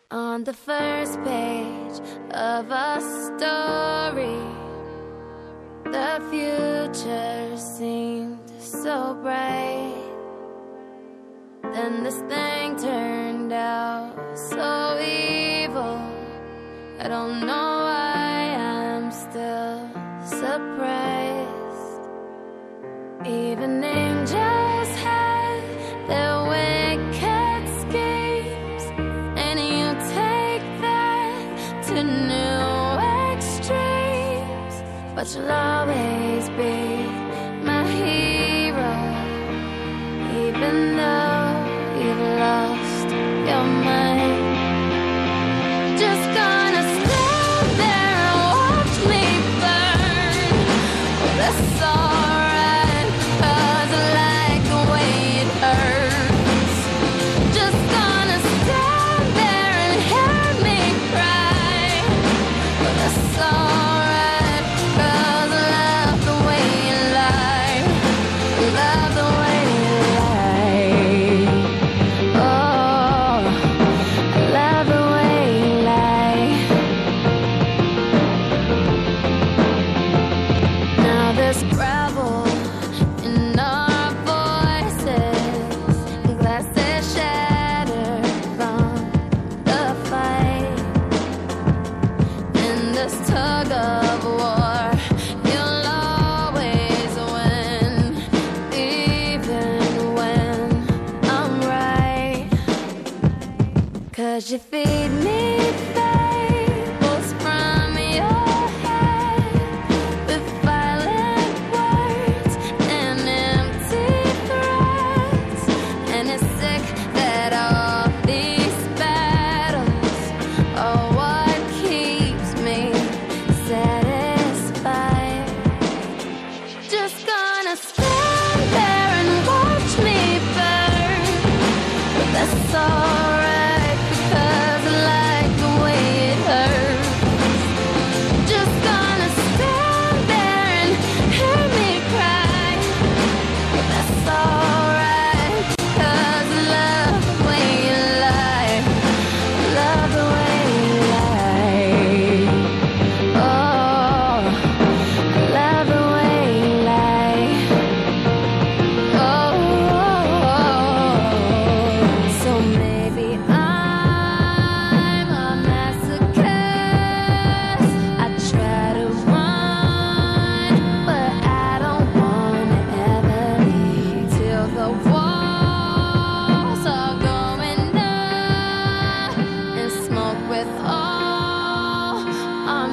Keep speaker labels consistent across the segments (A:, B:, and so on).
A: On the first page of a story, the future seemed so bright. Then this thing turned out so evil. I don't know why I'm still surprised. Even angels had their wicked schemes, and you take that to new extremes. But you'll always be my hero, even though you've lost your mind. Just gonna stand there and watch me burn. Well, that's alright, 'cause I like the way it hurts. Just gonna stand there and hear me cry. Well, that's alright, 'cause I love the way you lie. I love the way you lie. Oh, I love the way you lie. Now there's gravel in our voices, glasses shattered from the fight. In this tug of war, you'll always win, even when I'm right. 'Cause you feed me fables from your head, with violent words and empty threats. And it's sick that all these battles are what keeps me satisfied. Just gonna stand there and watch me burn. But that's alright, because I like the way it hurts. Just gonna stand there and hear me cry. But that's alright, because I love the way you lie. Love the way you lie. Oh, I love the way you lie. Oh, so maybe I'm a masochist. I try to run, but I don't wanna ever leave till the walls are going up and smoke with all our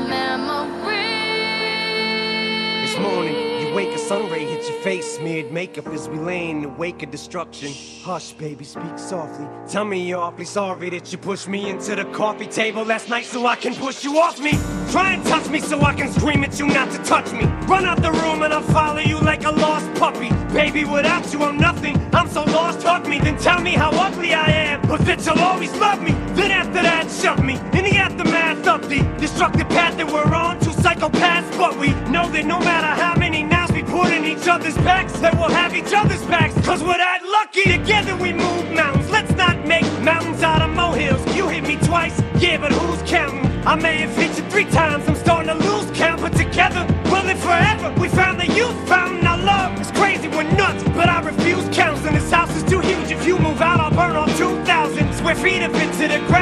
A: memories.
B: This morning, you wake, a sun ray hits your face, smeared makeup as we lay in the wake of destruction. Hush, baby, speak softly. Tell me you're awfully sorry that you pushed me into the coffee table last night so I can push you off me. Try and touch me so I can scream at you not to touch me. Run out the room and I'll follow you like a lost puppy. Baby, without you I'm nothing. I'm so lost, hug me, then tell me how ugly I am, but that you'll always love me. Then after that, shove me in the aftermath of the destructive path that we're on. Two psychopaths, but we know that no matter how many knives we put in each other's backs, that we'll have each other's backs. 'Cause we're that lucky, together we move mountains. Let's not make mountains out of molehills. You hit me twice, yeah, but who's counting? I may have hit you 3 times, I'm starting to lose count, but together we'll live forever. We found the youth fountain, our love is crazy, we're nuts, but I refuse counseling. This house is too huge, if you move out I'll burn all 2,000 square feet of it to the ground.